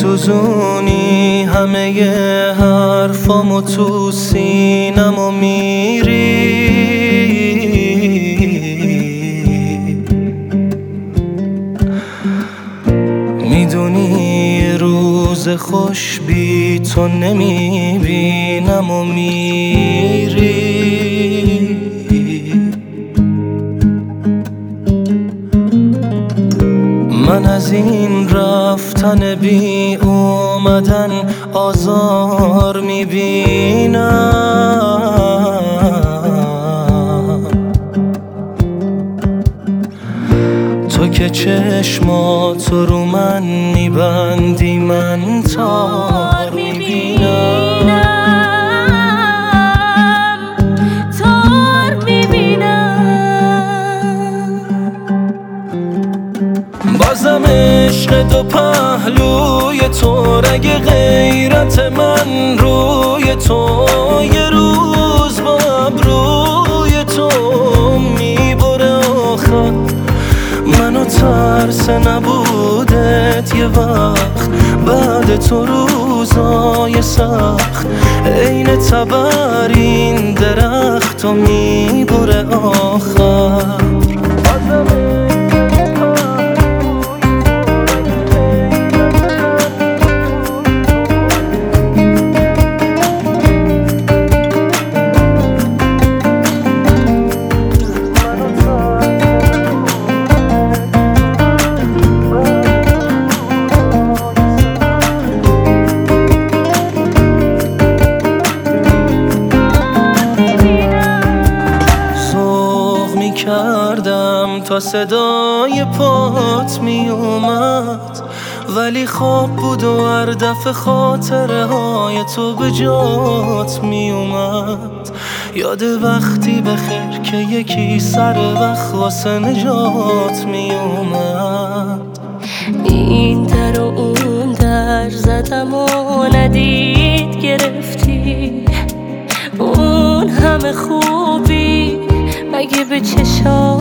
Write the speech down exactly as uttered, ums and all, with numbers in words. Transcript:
میسوزونی همه حرفامو تو سینمو میری، میدونی روز خوش بی تو نمیبینم و میری. من از این رفتن بی اومدن آزار میبینم، تو که چشماتو رو من میبندی من تار میبینم، تار میبینم. بازم عشق دو پهلوی تو، رگ غیرت من روی تو، یه روز با ابروی تو میبره آخر منو ترس نبودت یه وقت، بعد تو روزای سخت عین تبرین درخت و میبره آخر. کردم تا صدای پات می اومد، ولی خواب بود و هر دفعه خاطره های تو به جات می اومد. یاد وقتی بخیر که یکی سر وقت واسه نجات می اومد. این در و اون در زدم و ندید گرفتی، اون همه خوبی مگه به چشات